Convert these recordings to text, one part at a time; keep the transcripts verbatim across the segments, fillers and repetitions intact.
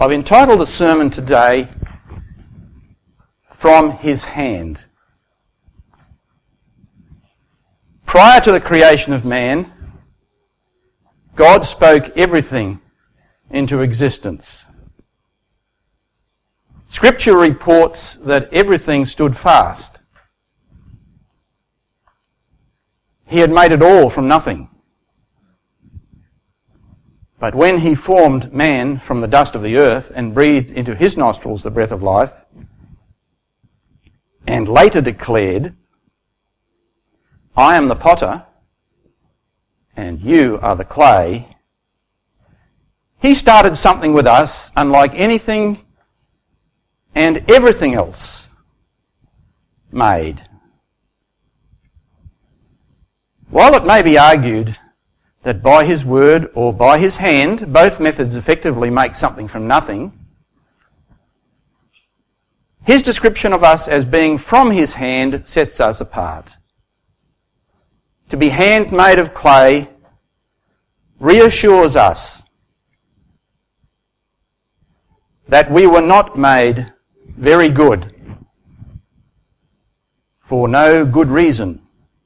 I've entitled the sermon today, From His Hand. Prior to the creation of man, God spoke everything into existence. Scripture reports that everything stood fast. He had made it all from nothing. But when he formed man from the dust of the earth and breathed into his nostrils the breath of life, and later declared, I am the potter, and you are the clay, he started something with us unlike anything and everything else made. While it may be argued that by his word or by his hand, both methods effectively make something from nothing, his description of us as being from his hand sets us apart. To be handmade of clay reassures us that we were not made very good for no good reason.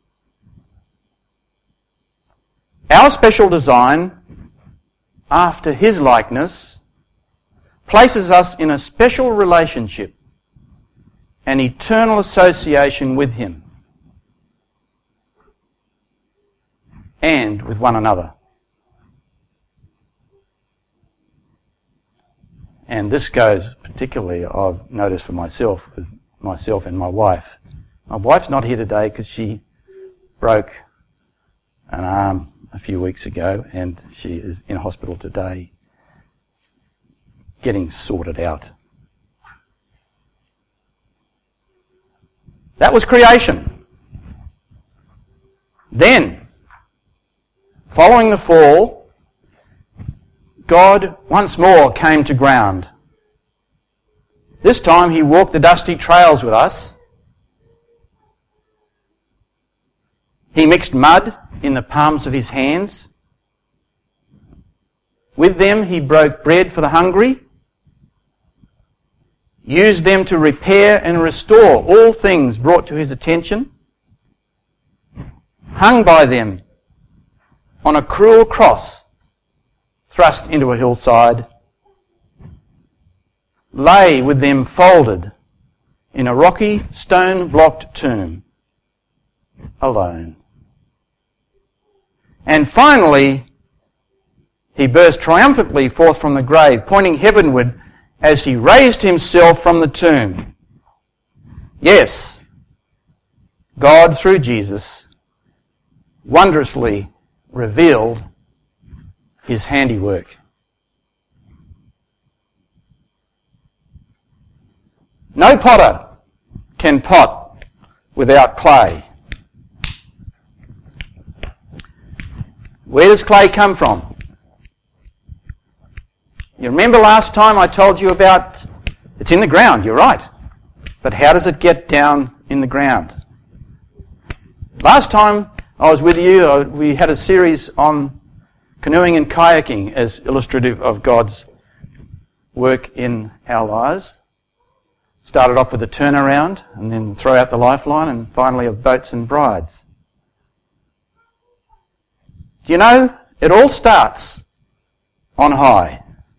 Our special design, after his likeness, places us in a special relationship, an eternal association with him and with one another. And this goes particularly, I've noticed for myself, with myself and my wife. My wife's not here today because she broke an arm a few weeks ago and she is in hospital today getting sorted out. That was creation. Then, following the fall, God once more came to ground. This time he walked the dusty trails with us. He mixed mud in the palms of his hands. With them he broke bread for the hungry, used them to repair and restore all things brought to his attention, hung by them on a cruel cross thrust into a hillside, lay with them folded in a rocky, stone-blocked tomb, alone. And finally, he burst triumphantly forth from the grave, pointing heavenward as he raised himself from the tomb. Yes, God, through Jesus, wondrously revealed his handiwork. No potter can pot without clay. Where does clay come from? You remember last time I told you about, it's in the ground, you're right. But how does it get down in the ground? Last time I was with you, we had a series on canoeing and kayaking as illustrative of God's work in our lives. Started off with a turnaround and then throw out the lifeline and finally of boats and brides. Do you know, it all starts on high.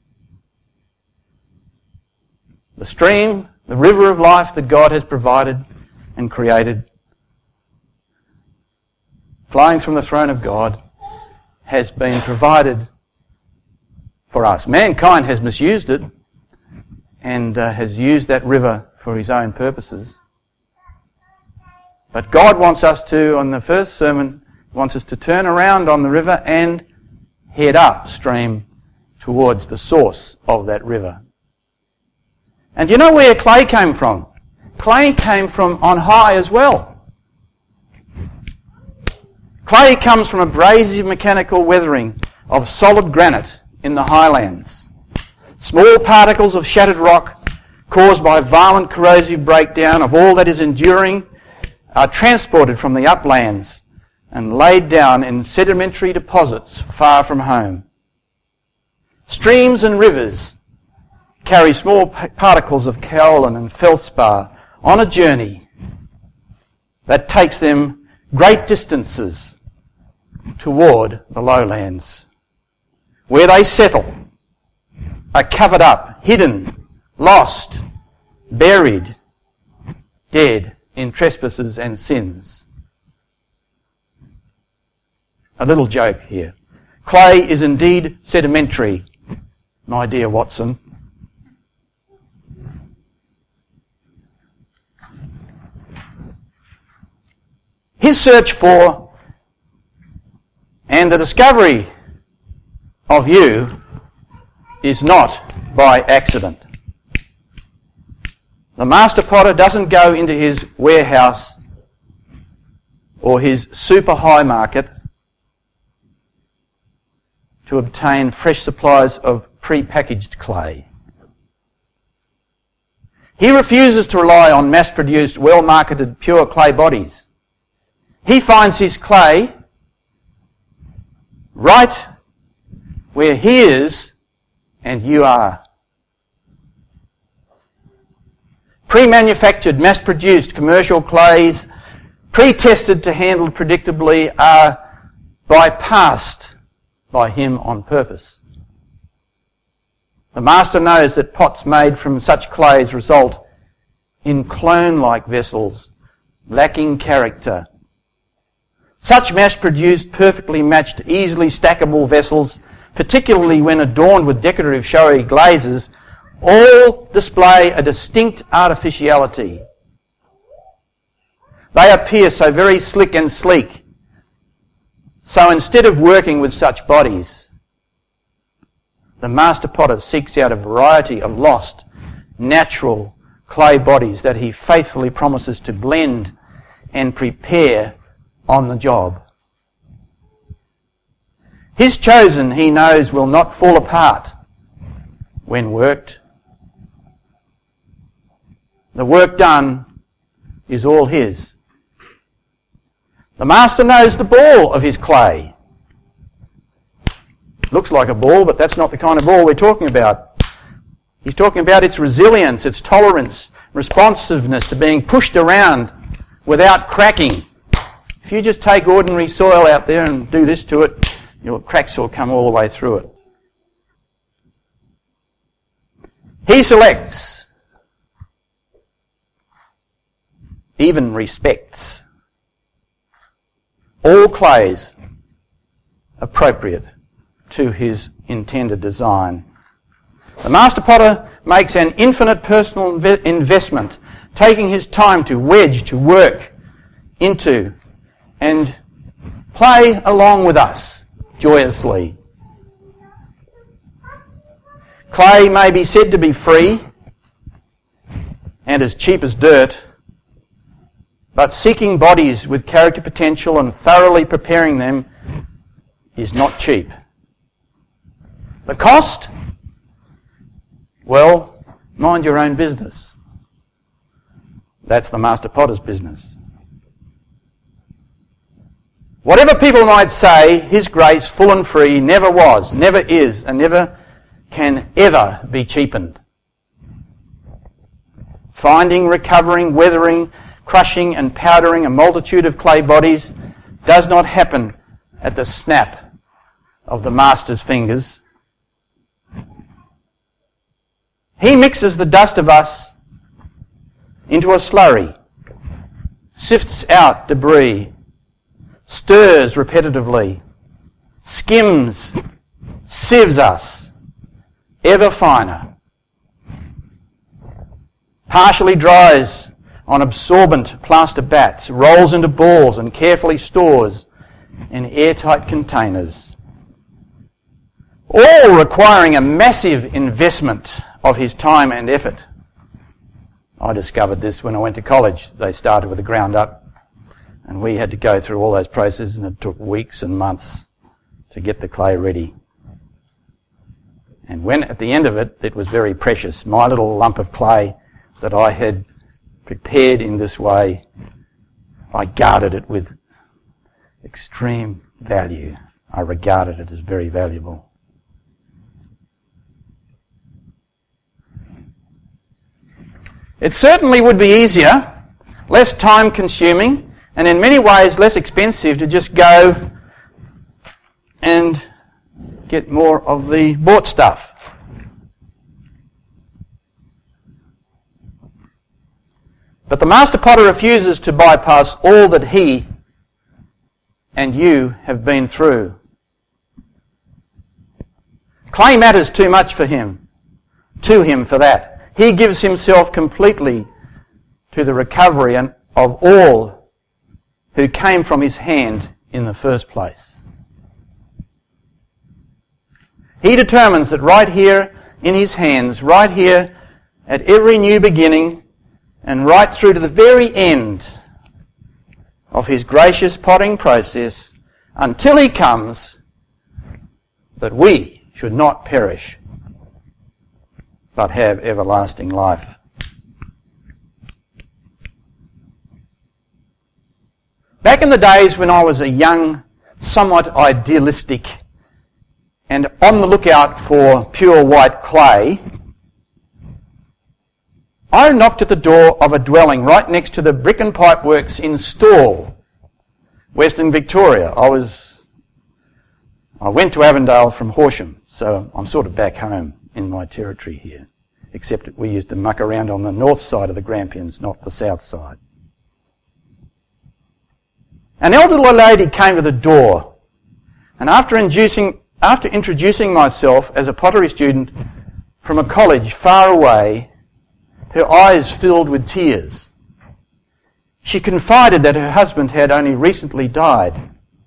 The stream, the river of life that God has provided and created, flowing from the throne of God, has been provided for us. Mankind has misused it and uh, has used that river for his own purposes. But God wants us to, on the first sermon, wants us to turn around on the river and head upstream towards the source of that river. And you know where clay came from? Clay came from on high as well. Clay comes from abrasive mechanical weathering of solid granite in the highlands. Small particles of shattered rock caused by violent corrosive breakdown of all that is enduring are transported from the uplands and laid down in sedimentary deposits far from home. Streams and rivers carry small particles of kaolin and feldspar on a journey that takes them great distances toward the lowlands, where they settle, are covered up, hidden, lost, buried, dead in trespasses and sins. A little joke here. Clay is indeed sedimentary, my dear Watson. His search for and the discovery of you is not by accident. The master potter doesn't go into his warehouse or his super high market to obtain fresh supplies of pre-packaged clay. He refuses to rely on mass-produced, well-marketed, pure clay bodies. He finds his clay right where he is and you are. Pre-manufactured, mass-produced commercial clays, pre-tested to handle predictably, are bypassed by him on purpose. The master knows that pots made from such clays result in clone-like vessels, lacking character. Such mass-produced, perfectly matched, easily stackable vessels, particularly when adorned with decorative showy glazes, all display a distinct artificiality. They appear so very slick and sleek. So instead of working with such bodies, the master potter seeks out a variety of lost, natural clay bodies that he faithfully promises to blend and prepare on the job. His chosen, he knows, will not fall apart when worked. The work done is all his. The master knows the ball of his clay. Looks like a ball, but that's not the kind of ball we're talking about. He's talking about its resilience, its tolerance, responsiveness to being pushed around without cracking. If you just take ordinary soil out there and do this to it, your cracks will come all the way through it. He selects, even respects, all clays appropriate to his intended design. The master potter makes an infinite personal inve- investment, taking his time to wedge, to work into and play along with us joyously. Clay may be said to be free and as cheap as dirt, but seeking bodies with character potential and thoroughly preparing them is not cheap. The cost? Well, mind your own business. That's the master potter's business. Whatever people might say, his grace, full and free, never was, never is, and never can ever be cheapened. Finding, recovering, weathering, crushing and powdering a multitude of clay bodies does not happen at the snap of the master's fingers. He mixes the dust of us into a slurry, sifts out debris, stirs repetitively, skims, sieves us, ever finer, partially dries on absorbent plaster bats, rolls into balls and carefully stores in airtight containers, all requiring a massive investment of his time and effort. I discovered this when I went to college. They started with the ground up, and we had to go through all those processes, and it took weeks and months to get the clay ready. And when at the end of it, it was very precious. My little lump of clay that I had prepared in this way, I guarded it with extreme value. I regarded it as very valuable. It certainly would be easier, less time consuming, and in many ways less expensive to just go and get more of the bought stuff. But the master potter refuses to bypass all that he and you have been through. Clay matters too much for him, to him for that. He gives himself completely to the recovery of all who came from his hand in the first place. He determines that right here in his hands, right here at every new beginning, and right through to the very end of his gracious potting process, until he comes, that we should not perish, but have everlasting life. Back in the days when I was a young, somewhat idealistic, and on the lookout for pure white clay, I knocked at the door of a dwelling right next to the Brick and Pipe Works in Stawell, Western Victoria. I was, I went to Avondale from Horsham, so I'm sort of back home in my territory here, except that we used to muck around on the north side of the Grampians, not the south side. An elderly lady came to the door, and after inducing, after introducing myself as a pottery student from a college far away, her eyes filled with tears. She confided that her husband had only recently died,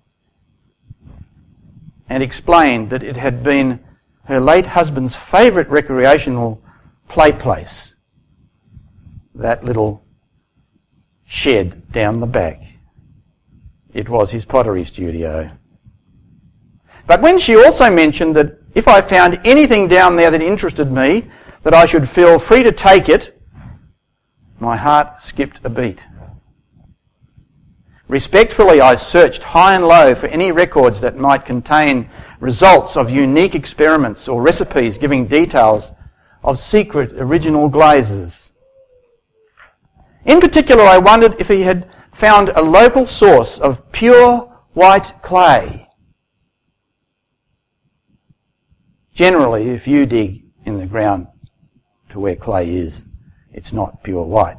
and explained that it had been her late husband's favourite recreational play place, that little shed down the back. It was his pottery studio. But when she also mentioned that if I found anything down there that interested me, that I should feel free to take it, my heart skipped a beat. Respectfully, I searched high and low for any records that might contain results of unique experiments or recipes giving details of secret original glazes. In particular, I wondered if he had found a local source of pure white clay. Generally, if you dig in the ground to where clay is, it's not pure white.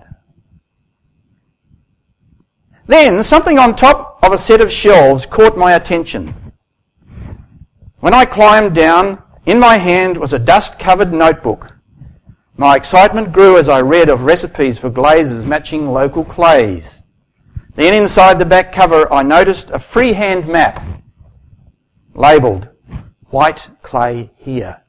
Then something on top of a set of shelves caught my attention. When I climbed down, in my hand was a dust-covered notebook. My excitement grew as I read of recipes for glazes matching local clays. Then inside the back cover I noticed a freehand map labelled White Clay Here.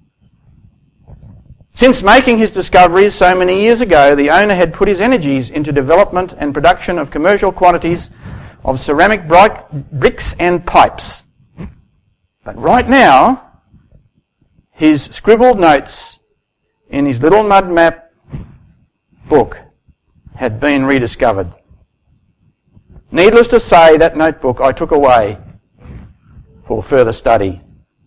Since making his discoveries so many years ago, the owner had put his energies into development and production of commercial quantities of ceramic bricks and pipes. But right now, his scribbled notes in his little mud map book had been rediscovered. Needless to say, that notebook I took away for further study.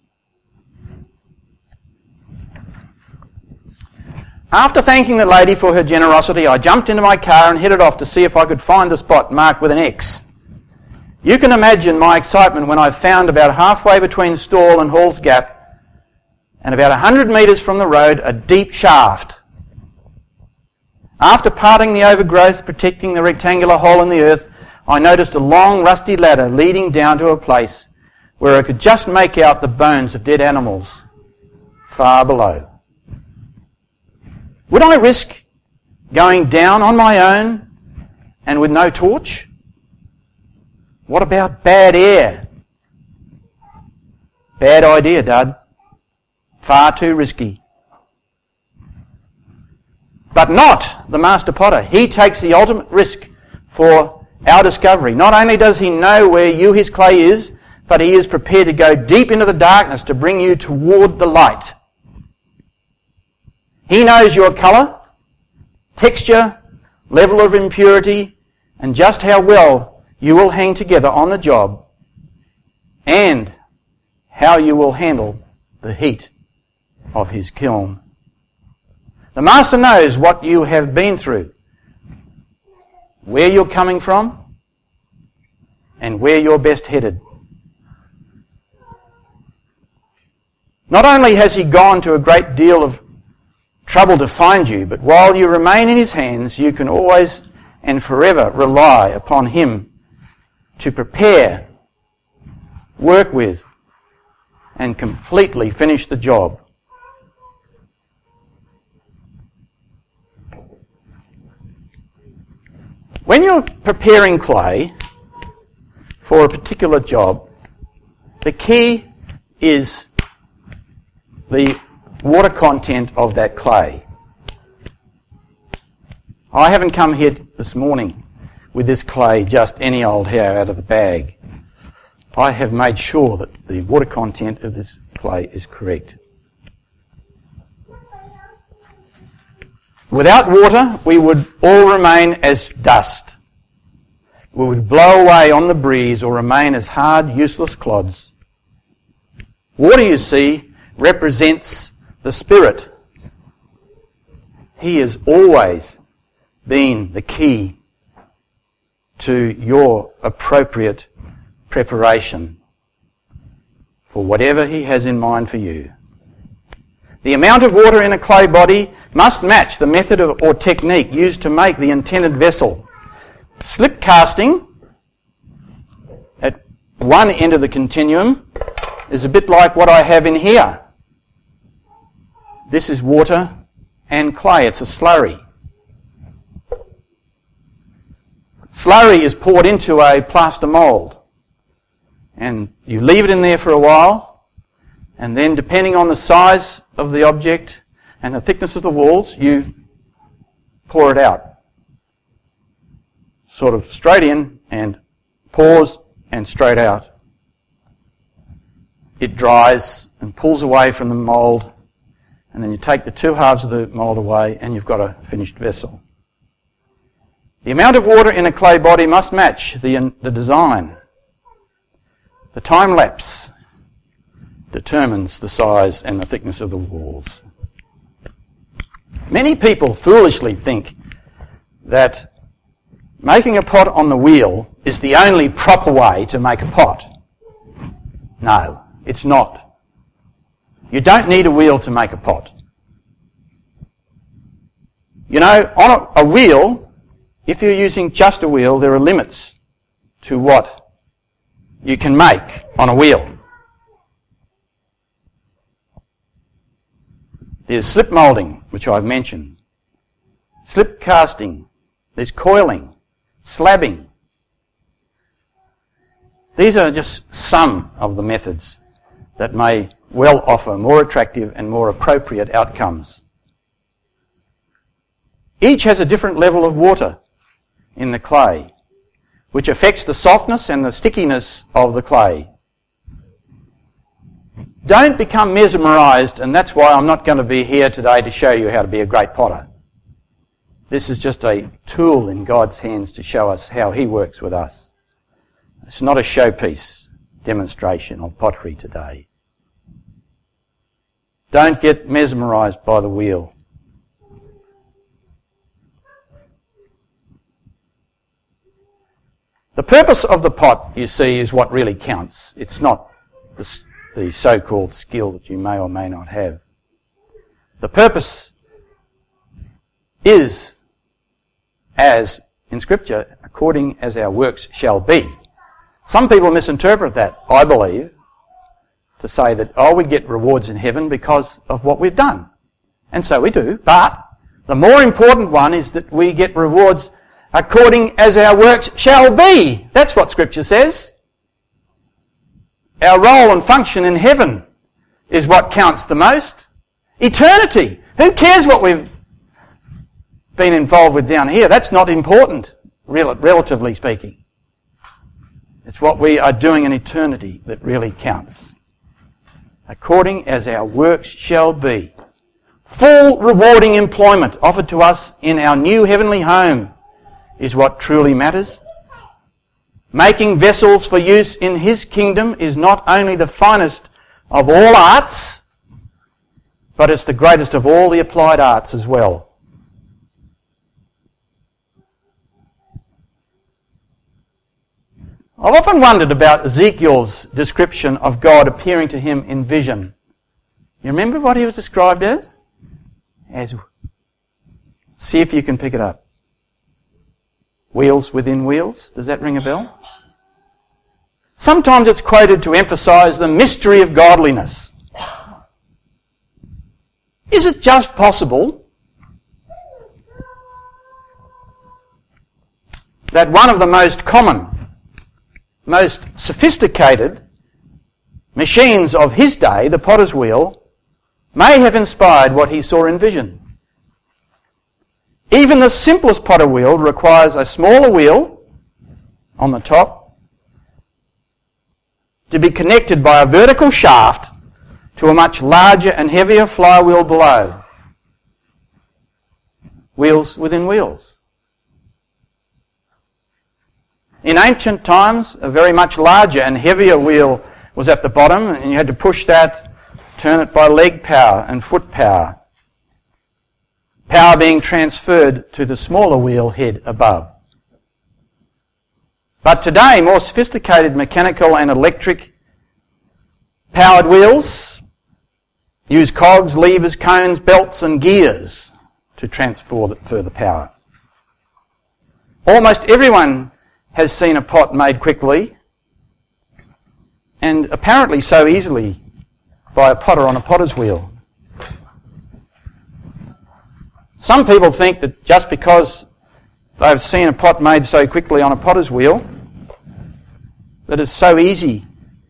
After thanking the lady for her generosity, I jumped into my car and headed off to see if I could find the spot marked with an X. You can imagine my excitement when I found about halfway between Stawell and Hall's Gap, and about a hundred metres from the road, a deep shaft. After parting the overgrowth protecting the rectangular hole in the earth, I noticed a long rusty ladder leading down to a place where I could just make out the bones of dead animals far below. Would I risk going down on my own and with no torch? What about bad air? Bad idea, Dad. Far too risky. But not the master potter. He takes the ultimate risk for our discovery. Not only does he know where you, his clay, is, but he is prepared to go deep into the darkness to bring you toward the light. He knows your colour, texture, level of impurity, and just how well you will hang together on the job, and how you will handle the heat of his kiln. The Master knows what you have been through, where you're coming from, and where you're best headed. Not only has he gone to a great deal of trouble to find you, but while you remain in his hands, you can always and forever rely upon him to prepare, work with, and completely finish the job. When you're preparing clay for a particular job, the key is the water content of that clay. I haven't come here this morning with this clay just any old how out of the bag. I have made sure that the water content of this clay is correct. Without water, we would all remain as dust. We would blow away on the breeze or remain as hard, useless clods. Water, you see, represents the Spirit. He has always been the key to your appropriate preparation for whatever he has in mind for you. The amount of water in a clay body must match the method or technique used to make the intended vessel. Slip casting at one end of the continuum is a bit like what I have in here. This is water and clay. It's a slurry. Slurry is poured into a plaster mould, and you leave it in there for a while, and then depending on the size of the object and the thickness of the walls, you pour it out. Sort of straight in and pours and straight out. It dries and pulls away from the mould, and then you take the two halves of the mould away and you've got a finished vessel. The amount of water in a clay body must match the, the design. The time lapse determines the size and the thickness of the walls. Many people foolishly think that making a pot on the wheel is the only proper way to make a pot. No, it's not. You don't need a wheel to make a pot. You know, on a, a wheel, if you're using just a wheel, there are limits to what you can make on a wheel. There's slip moulding, which I've mentioned. Slip casting. There's coiling. Slabbing. These are just some of the methods that may well offer more attractive and more appropriate outcomes. Each has a different level of water in the clay, which affects the softness and the stickiness of the clay. Don't become mesmerised, and that's why I'm not going to be here today to show you how to be a great potter. This is just a tool in God's hands to show us how he works with us. It's not a showpiece demonstration of pottery today. Don't get mesmerised by the wheel. The purpose of the pot, you see, is what really counts. It's not the, the so-called skill that you may or may not have. The purpose is, as in Scripture, according as our works shall be. Some people misinterpret that, I believe, to say that, oh, we get rewards in heaven because of what we've done. And so we do, but the more important one is that we get rewards according as our works shall be. That's what Scripture says. Our role and function in heaven is what counts the most. Eternity. Who cares what we've been involved with down here? That's not important, rel- relatively speaking. It's what we are doing in eternity that really counts. According as our works shall be. Full rewarding employment offered to us in our new heavenly home is what truly matters. Making vessels for use in his kingdom is not only the finest of all arts, but it's the greatest of all the applied arts as well. I've often wondered about Ezekiel's description of God appearing to him in vision. You remember what he was described as? As, see if you can pick it up. Wheels within wheels. Does that ring a bell? Sometimes it's quoted to emphasize the mystery of godliness. Is it just possible that one of the most common, most sophisticated machines of his day, the potter's wheel, may have inspired what he saw in vision? Even the simplest potter wheel requires a smaller wheel on the top to be connected by a vertical shaft to a much larger and heavier flywheel below. Wheels within wheels. In ancient times, a very much larger and heavier wheel was at the bottom, and you had to push that, turn it by leg power and foot power. Power being transferred to the smaller wheel head above. But today, more sophisticated mechanical and electric powered wheels use cogs, levers, cones, belts and gears to transfer the power. Almost everyone has seen a pot made quickly and apparently so easily by a potter on a potter's wheel. Some people think that just because they've seen a pot made so quickly on a potter's wheel, that it's so easy.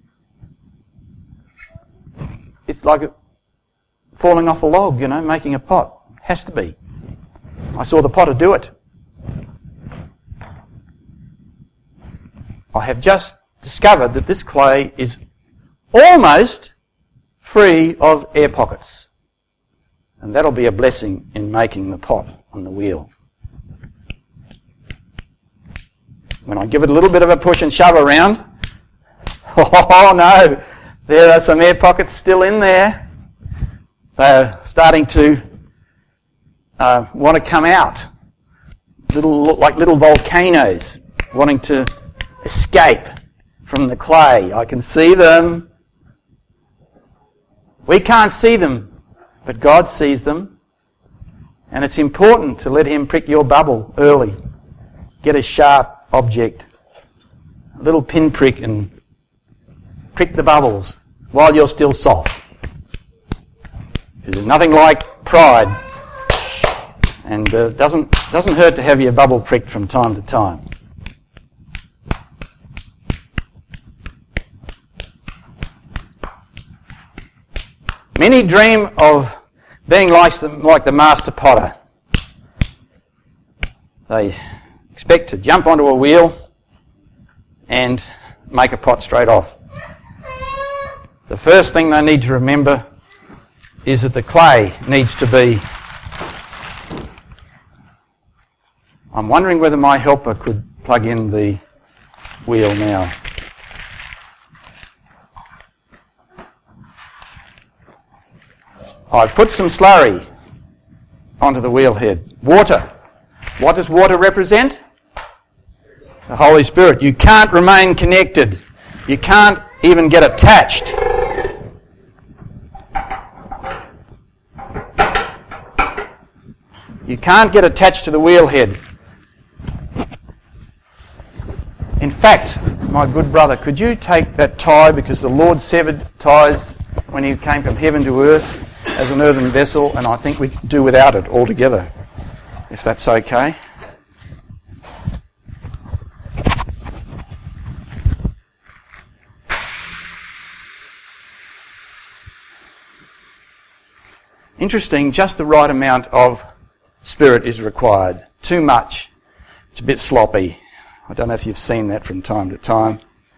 It's like falling off a log, you know, making a pot. Has to be. I saw the potter do it. I have just discovered that this clay is almost free of air pockets. And that'll be a blessing in making the pot on the wheel. When I give it a little bit of a push and shove around, oh no, there are some air pockets still in there. They're starting to uh, want to come out. Little, like little volcanoes wanting to escape from the clay. I can see them. We can't see them, but God sees them. And it's important to let him prick your bubble early. Get a sharp object, a little pinprick, and prick the bubbles while you're still soft. There's nothing like pride, and uh, doesn't doesn't hurt to have your bubble pricked from time to time. Many dream of being like the, like the master potter. They expect to jump onto a wheel and make a pot straight off. The first thing they need to remember is that the clay needs to be... I'm wondering whether my helper could plug in the wheel now. I've put some slurry onto the wheel head. Water. What does water represent? The Holy Spirit. You can't remain connected. You can't even get attached. You can't get attached to the wheel head. In fact, my good brother, could you take that tie, because the Lord severed ties when he came from heaven to earth as an earthen vessel, and I think we can do without it altogether, if that's okay. Interesting, just the right amount of spirit is required. Too much, it's a bit sloppy. I don't know if you've seen that from time to time.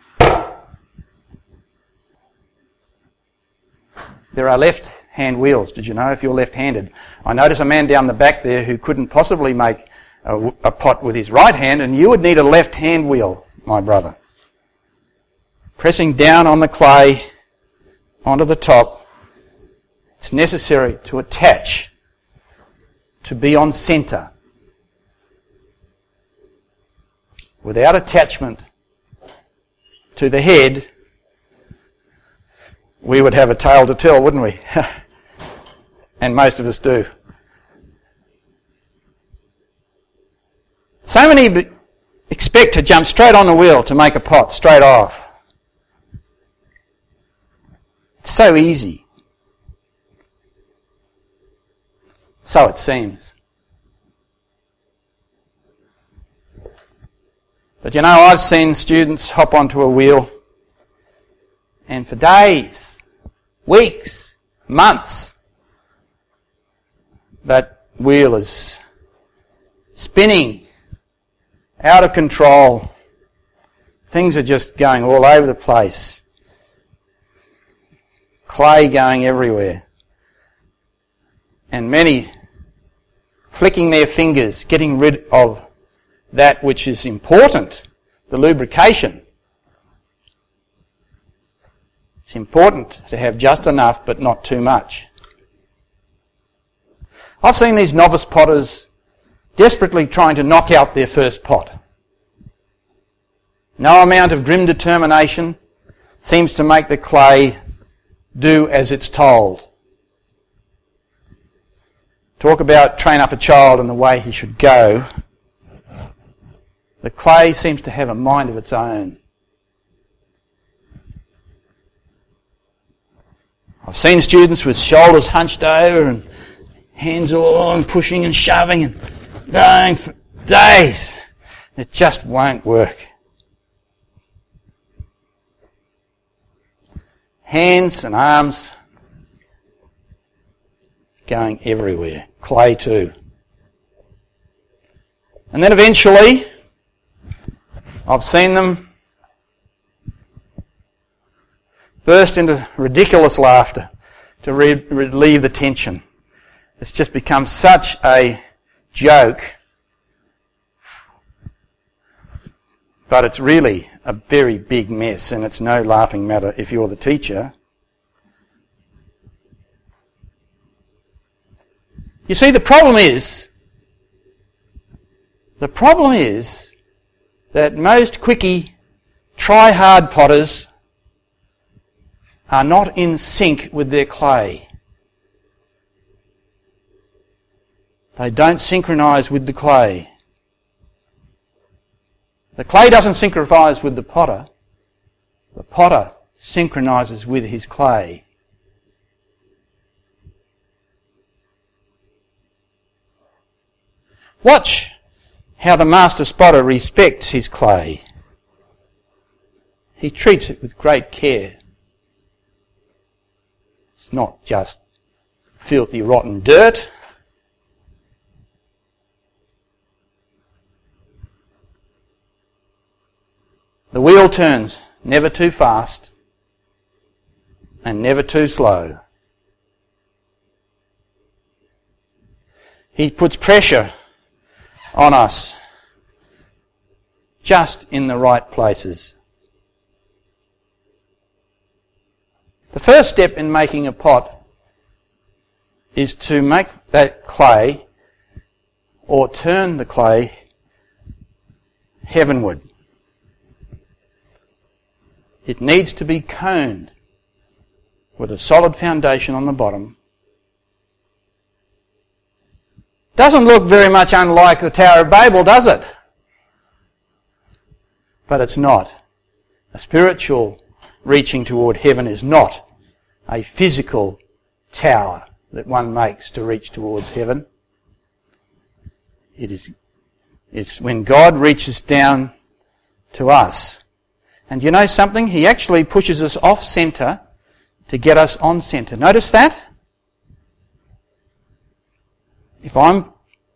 There are left-hand wheels, did you know, if you're left-handed. I notice a man down the back there who couldn't possibly make a, a pot with his right hand, and you would need a left-hand wheel, my brother. Pressing down on the clay onto the top, It's necessary to attach, to be on centre. Without attachment to the head, we would have a tale to tell, wouldn't we? And most of us do. So many b- expect to jump straight on the wheel to make a pot, straight off. It's so easy. So it seems. But you know, I've seen students hop onto a wheel and for days, weeks, months, that wheel is spinning, out of control. Things are just going all over the place. Clay going everywhere. And many flicking their fingers, getting rid of that which is important, the lubrication. It's important to have just enough but not too much. I've seen these novice potters desperately trying to knock out their first pot. No amount of grim determination seems to make the clay do as it's told. Talk about train up a child in the way he should go. The clay seems to have a mind of its own. I've seen students with shoulders hunched over and hands all on, pushing and shoving and going for days. It just won't work. Hands and arms going everywhere. Clay too. And then eventually, I've seen them burst into ridiculous laughter to re- relieve the tension. It's just become such a joke, but it's really a very big mess, and it's no laughing matter if you're the teacher. You see, the problem is, the problem is that most quickie, try-hard potters are not in sync with their clay. They don't synchronise with the clay. The clay doesn't synchronise with the potter. The potter synchronises with his clay. Watch how the master spotter respects his clay. He treats it with great care. It's not just filthy, rotten dirt. The wheel turns never too fast and never too slow. He puts pressure on us just in the right places. The first step in making a pot is to make that clay, or turn the clay, heavenward. It needs to be coned with a solid foundation on the bottom. Doesn't look very much unlike the Tower of Babel, does it? But it's not. A spiritual reaching toward heaven is not a physical tower that one makes to reach towards heaven. It is, it's when God reaches down to us. And you know something? He actually pushes us off centre to get us on centre. Notice that? If I'm...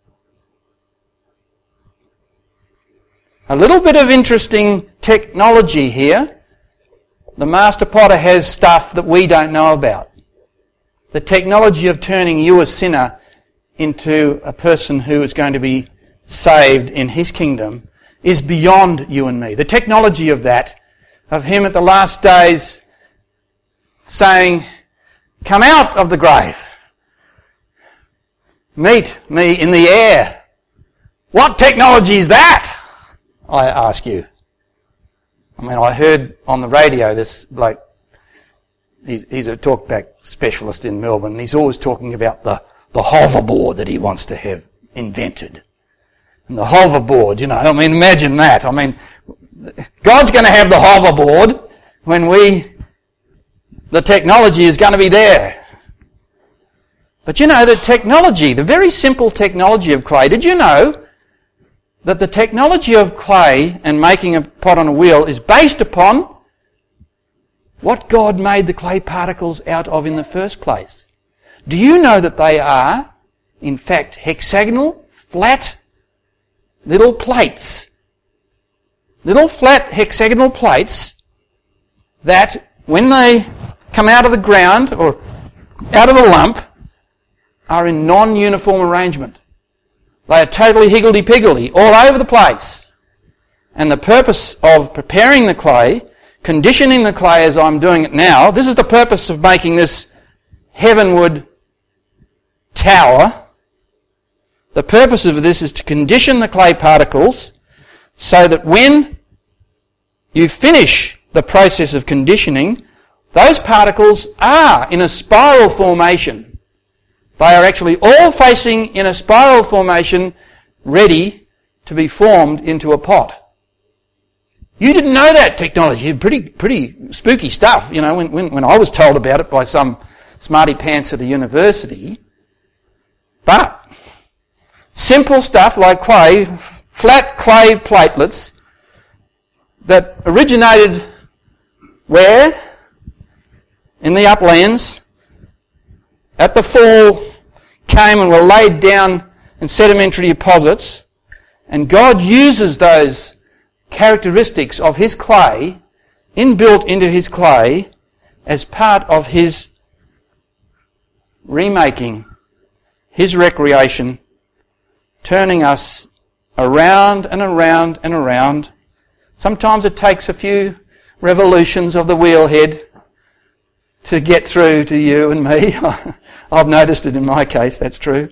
A little bit of interesting technology here. The master potter has stuff that we don't know about. The technology of turning you, a sinner, into a person who is going to be saved in his kingdom is beyond you and me. The technology of that, of him at the last days saying, come out of the grave. Meet me in the air. What technology is that? I ask you. I mean, I heard on the radio this bloke, he's, he's a talkback specialist in Melbourne, and he's always talking about the, the hoverboard that he wants to have invented. And the hoverboard, you know, I mean, imagine that. I mean, God's going to have the hoverboard when we, the technology is going to be there. But you know, the technology, the very simple technology of clay, did you know that the technology of clay and making a pot on a wheel is based upon what God made the clay particles out of in the first place? Do you know that they are, in fact, hexagonal, flat, little plates? Little flat hexagonal plates that, when they come out of the ground or out of the lump, are in non-uniform arrangement. They are totally higgledy-piggledy, all over the place. And the purpose of preparing the clay, conditioning the clay as I'm doing it now, this is the purpose of making this heavenward tower. The purpose of this is to condition the clay particles so that when you finish the process of conditioning, those particles are in a spiral formation. They are actually all facing in a spiral formation, ready to be formed into a pot. You didn't know that technology. Pretty, pretty spooky stuff, you know, when, when, when I was told about it by some smarty pants at a university. But simple stuff like clay, flat clay platelets that originated where? In the uplands. At the fall, came and were laid down in sedimentary deposits, and God uses those characteristics of His clay, inbuilt into His clay, as part of His remaking, His recreation, turning us around and around and around. Sometimes it takes a few revolutions of the wheelhead to get through to you and me. I've noticed it in my case, that's true.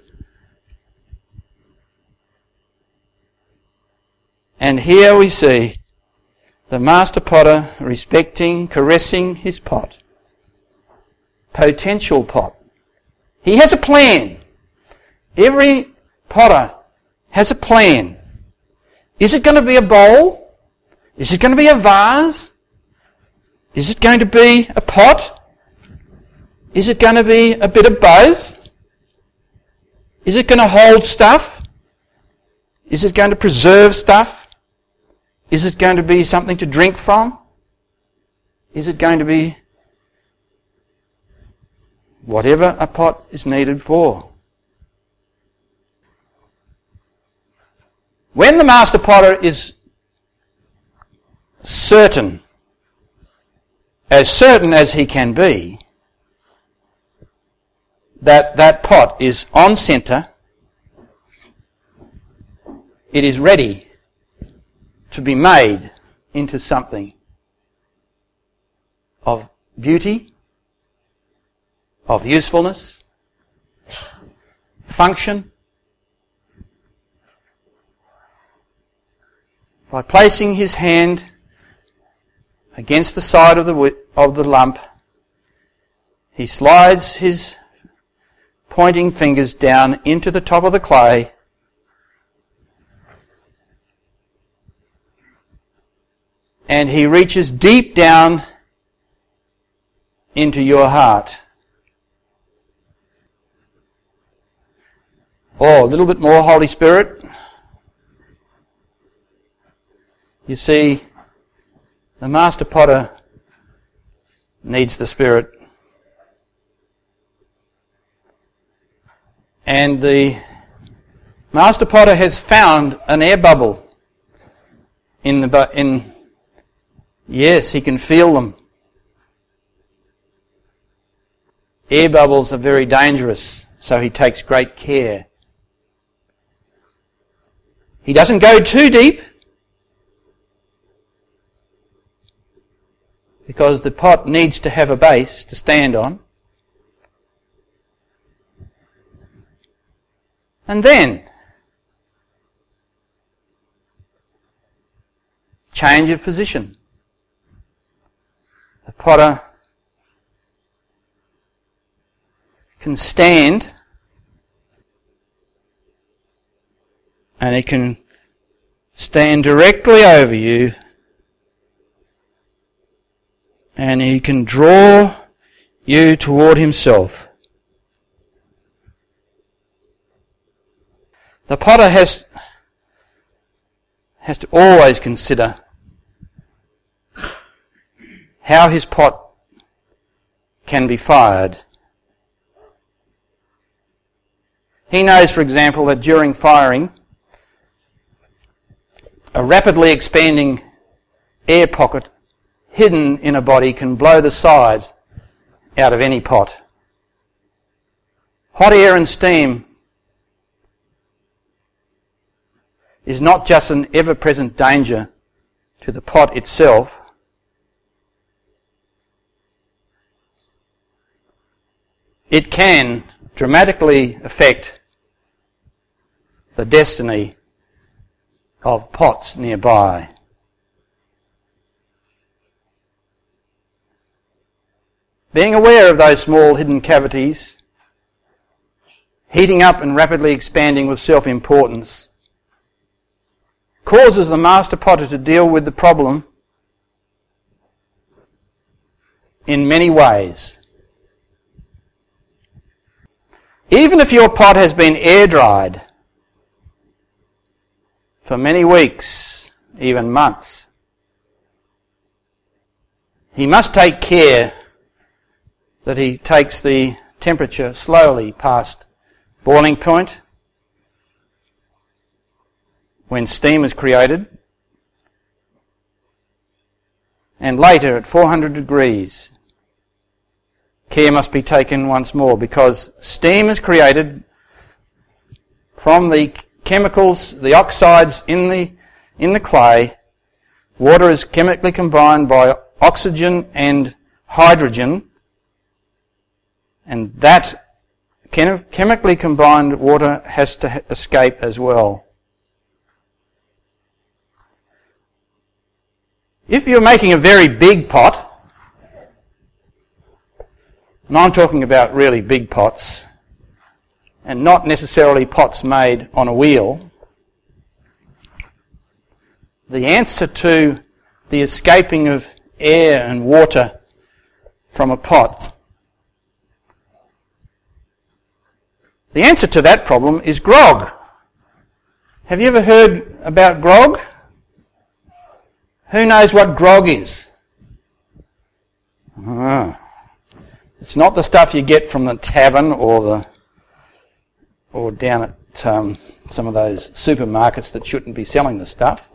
And here we see the master potter respecting, caressing his pot. Potential pot. He has a plan. Every potter has a plan. Is it going to be a bowl? Is it going to be a vase? Is it going to be a pot? Is it going to be a bit of both? Is it going to hold stuff? Is it going to preserve stuff? Is it going to be something to drink from? Is it going to be whatever a pot is needed for? When the master potter is certain, as certain as he can be, that that pot is on centre, it is ready to be made into something of beauty, of usefulness, function. By placing his hand against the side of the of the lump, he slides his pointing fingers down into the top of the clay, and he reaches deep down into your heart. Oh, a little bit more, Holy Spirit. You see, the master potter needs the Spirit. And the master potter has found an air bubble in the in. Yes, he can feel them. Air bubbles are very dangerous, so he takes great care. He doesn't go too deep, because the pot needs to have a base to stand on. And then, change of position. The potter can stand and he can stand directly over you and he can draw you toward himself. The potter has, has to always consider how his pot can be fired. He knows, for example, that during firing, a rapidly expanding air pocket hidden in a body can blow the side out of any pot. Hot air and steam is not just an ever-present danger to the pot itself, it can dramatically affect the destiny of pots nearby. Being aware of those small hidden cavities, heating up and rapidly expanding with self-importance, causes the master potter to deal with the problem in many ways. Even if your pot has been air dried for many weeks, even months, he must take care that he takes the temperature slowly past boiling point when steam is created, and later at four hundred degrees. Care must be taken once more because steam is created from the chemicals, the oxides in the in the clay. Water is chemically combined by oxygen and hydrogen, and that chem- chemically combined water has to ha- escape as well. If you're making a very big pot, and I'm talking about really big pots, and not necessarily pots made on a wheel, the answer to the escaping of air and water from a pot, the answer to that problem is grog. Have you ever heard about grog? Who knows what grog is? Ah. It's not the stuff you get from the tavern or the or down at um, some of those supermarkets that shouldn't be selling the stuff.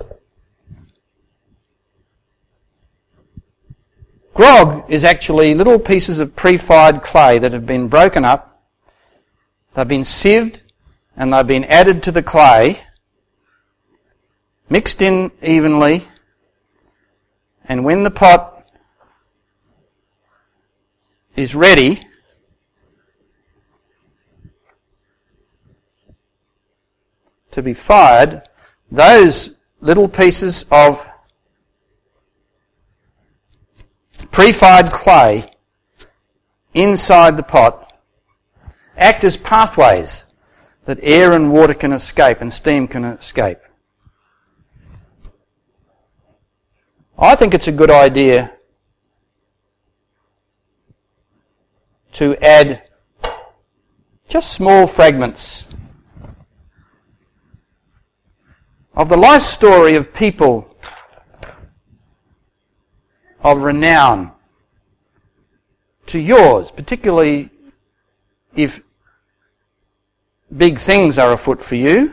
Grog is actually little pieces of pre-fired clay that have been broken up, they've been sieved, and they've been added to the clay, mixed in evenly, and when the pot is ready, to be fired, those little pieces of pre-fired clay inside the pot act as pathways that air and water can escape and steam can escape. I think it's a good idea to add just small fragments of the life story of people of renown to yours, particularly if big things are afoot for you.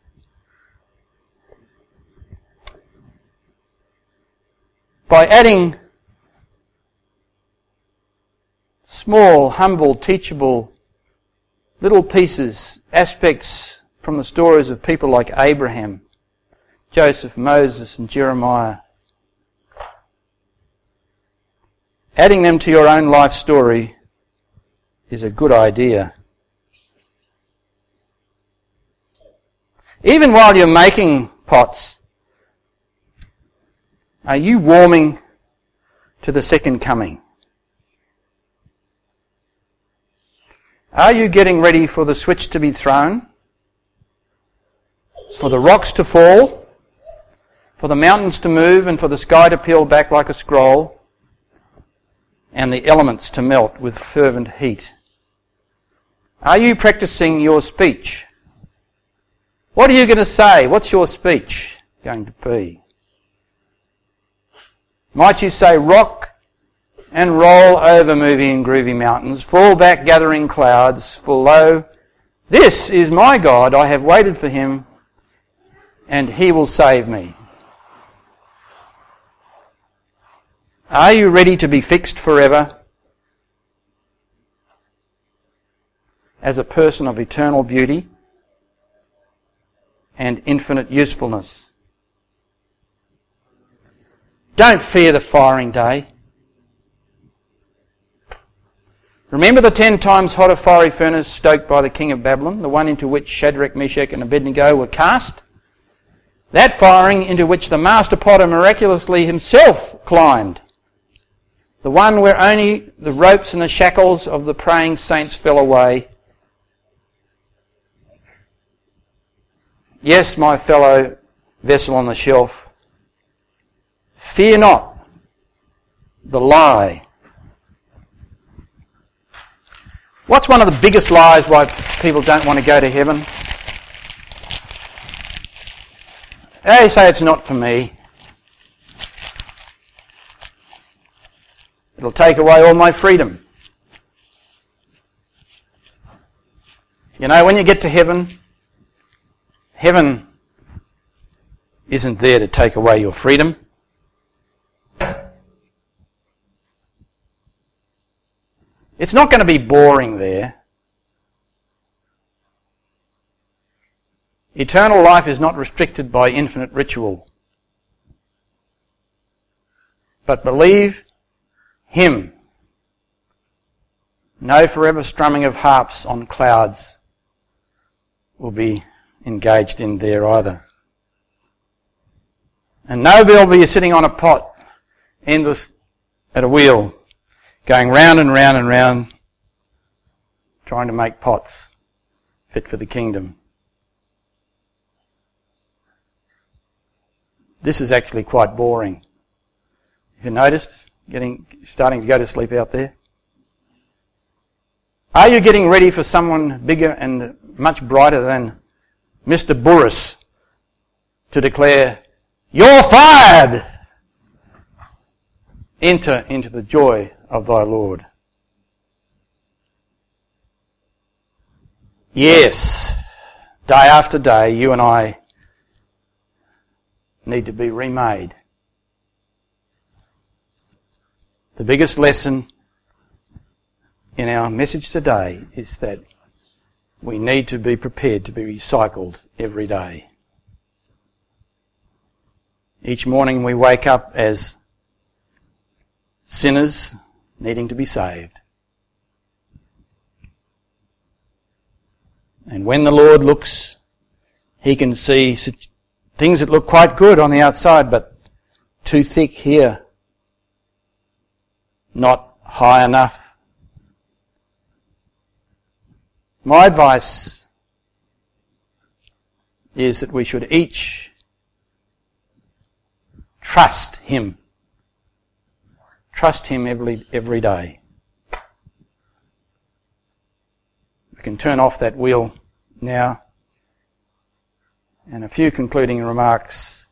By adding small, humble, teachable little pieces, aspects from the stories of people like Abraham, Joseph, Moses and Jeremiah. Adding them to your own life story is a good idea. Even while you're making pots, are you warming to the second coming? Are you getting ready for the switch to be thrown? For the rocks to fall? For the mountains to move and for the sky to peel back like a scroll? And the elements to melt with fervent heat? Are you practicing your speech? What are you going to say? What's your speech going to be? Might you say, rock and roll over moving and groovy mountains, fall back gathering clouds, for lo, this is my God, I have waited for him, and he will save me. Are you ready to be fixed forever as a person of eternal beauty and infinite usefulness? Don't fear the firing day. Remember the ten times hotter fiery furnace stoked by the king of Babylon, the one into which Shadrach, Meshach and Abednego were cast? That firing into which the master potter miraculously himself climbed. The one where only the ropes and the shackles of the praying saints fell away. Yes, my fellow vessel on the shelf, fear not the lie. What's one of the biggest lies why people don't want to go to heaven? They say it's not for me. It'll take away all my freedom. You know, when you get to heaven, heaven isn't there to take away your freedom. It's not going to be boring there. Eternal life is not restricted by infinite ritual. But believe him. No forever strumming of harps on clouds will be engaged in there either. And nobody will be sitting on a pot, endless at a wheel, going round and round and round, trying to make pots fit for the kingdom. This is actually quite boring. Have you noticed? Getting, starting to go to sleep out there? Are you getting ready for someone bigger and much brighter than Mister Burris to declare, "You're fired! Enter into the joy of thy Lord"? Yes, day after day, you and I need to be remade. The biggest lesson in our message today is that we need to be prepared to be recycled every day. Each morning we wake up as sinners needing to be saved. And when the Lord looks, he can see things that look quite good on the outside, but too thick here, not high enough. My advice is that we should each trust him. Trust him every, every day. We can turn off that wheel now. And a few concluding remarks.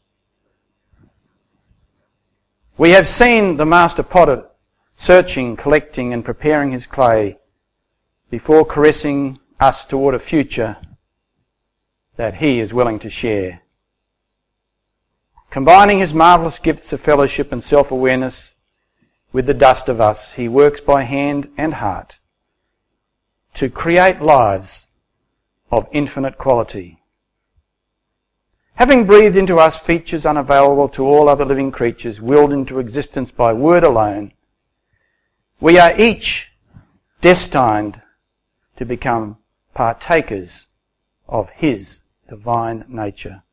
We have seen the master potter searching, collecting and preparing his clay before caressing us toward a future that he is willing to share. Combining his marvellous gifts of fellowship and self-awareness with the dust of us, he works by hand and heart to create lives of infinite quality. Having breathed into us features unavailable to all other living creatures, willed into existence by word alone, we are each destined to become partakers of his divine nature.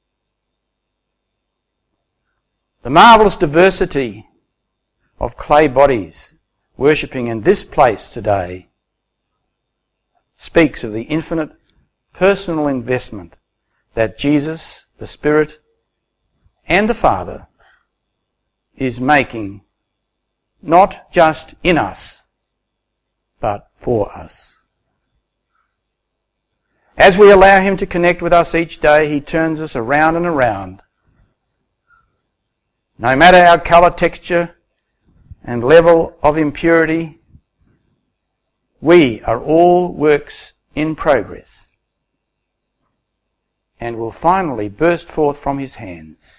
The marvellous diversity of clay bodies worshipping in this place today speaks of the infinite personal investment that Jesus, the Spirit, and the Father is making, not just in us, but for us. As we allow Him to connect with us each day, He turns us around and around. No matter our colour, texture, and level of impurity, we are all works in progress and will finally burst forth from His hands.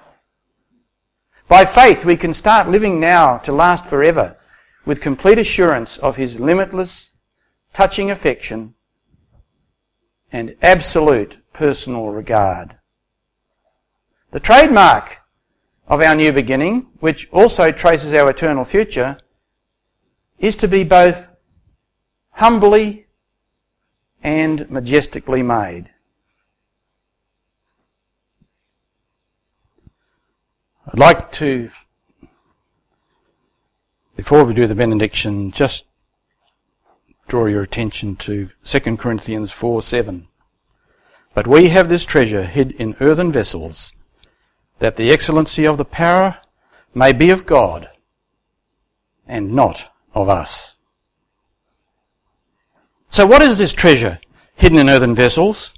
By faith, we can start living now to last forever with complete assurance of His limitless, touching affection and absolute personal regard. The trademark of our new beginning, which also traces our eternal future, is to be both humbly and majestically made. I'd like to, before we do the benediction, just draw your attention to Second Corinthians four seven. But we have this treasure hid in earthen vessels, that the excellency of the power may be of God and not of us. So what is this treasure hidden in earthen vessels?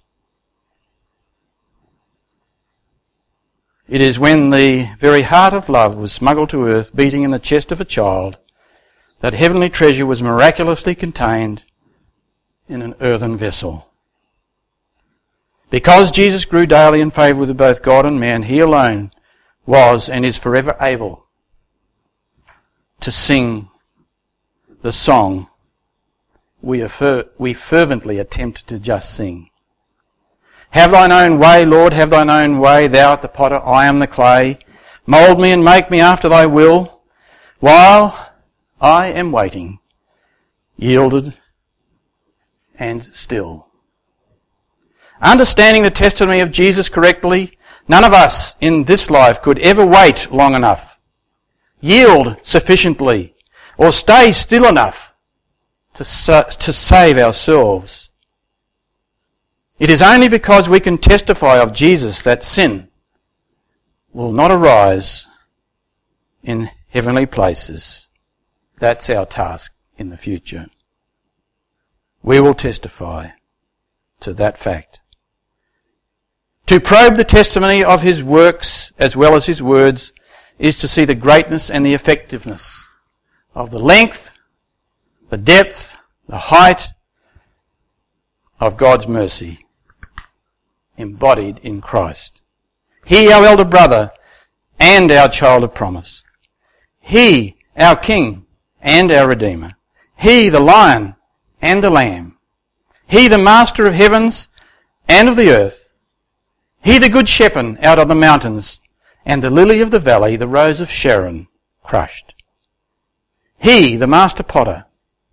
It is when the very heart of love was smuggled to earth, beating in the chest of a child, that heavenly treasure was miraculously contained in an earthen vessel. Because Jesus grew daily in favour with both God and man, He alone was and is forever able to sing the song we, affer- we fervently attempt to just sing. Have thine own way, Lord, have thine own way. Thou art the potter, I am the clay. Mould me and make me after thy will, while I am waiting, yielded and still. Understanding the testimony of Jesus correctly, none of us in this life could ever wait long enough, yield sufficiently, or stay still enough to, sa- to save ourselves. It is only because we can testify of Jesus that sin will not arise in heavenly places. That's our task in the future. We will testify to that fact. To probe the testimony of His works as well as His words is to see the greatness and the effectiveness of the length, the depth, the height of God's mercy embodied in Christ. He, our elder brother, and our child of promise. He, our King and our Redeemer. He, the Lion and the Lamb. He, the Master of heavens and of the earth. He, the Good Shepherd out of the mountains, and the lily of the valley, the rose of Sharon, crushed. He, the Master Potter,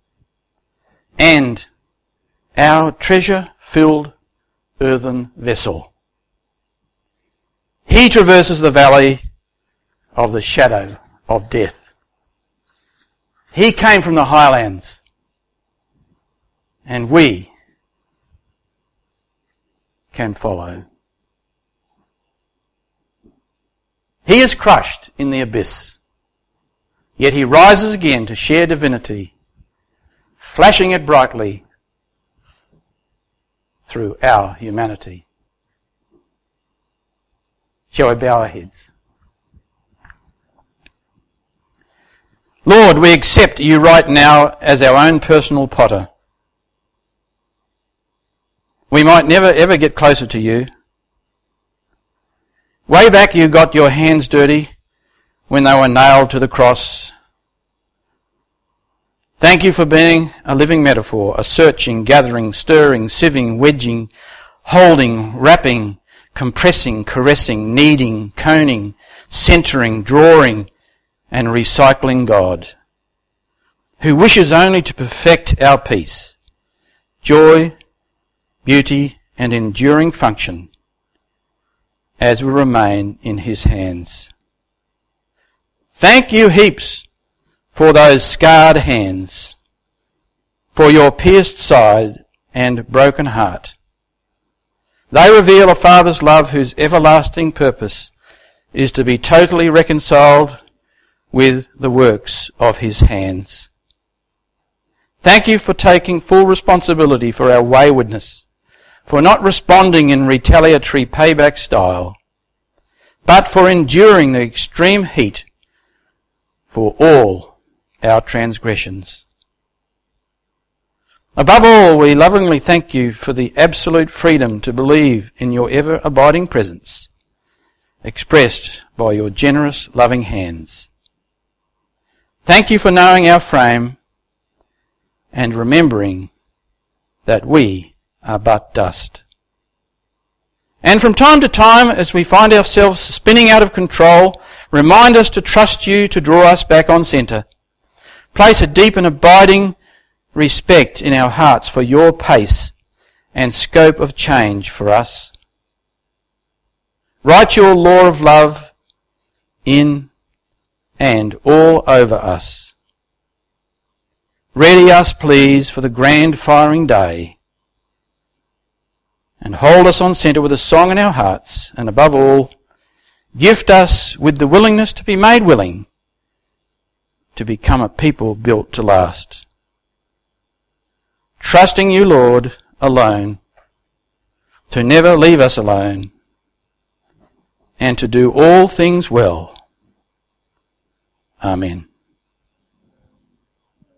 and our treasure-filled earthen vessel. He traverses the valley of the shadow of death. He came from the highlands, and we can follow. He is crushed in the abyss, yet He rises again to share divinity, flashing it brightly through our humanity. Shall we bow our heads? Lord, we accept You right now as our own personal potter. We might never ever get closer to You. Way back You got Your hands dirty when they were nailed to the cross. Thank You for being a living metaphor, a searching, gathering, stirring, sieving, wedging, holding, wrapping, compressing, caressing, kneading, coning, centering, drawing, and recycling God, who wishes only to perfect our peace, joy, beauty, and enduring function as we remain in his hands. Thank you heaps for those scarred hands, for your pierced side and broken heart. They reveal a Father's love whose everlasting purpose is to be totally reconciled with the works of his hands. Thank you for taking full responsibility for our waywardness, for not responding in retaliatory payback style, but for enduring the extreme heat for all our transgressions. Above all, we lovingly thank you for the absolute freedom to believe in your ever-abiding presence, expressed by your generous, loving hands. Thank you for knowing our frame and remembering that we are but dust. And from time to time, as we find ourselves spinning out of control, remind us to trust you to draw us back on centre. Place a deep and abiding respect in our hearts for your pace and scope of change for us. Write your law of love in and all over us. Ready us, please, for the grand firing day, and hold us on centre with a song in our hearts, and above all, gift us with the willingness to be made willing to become a people built to last. Trusting you, Lord, alone, to never leave us alone, and to do all things well. Amen.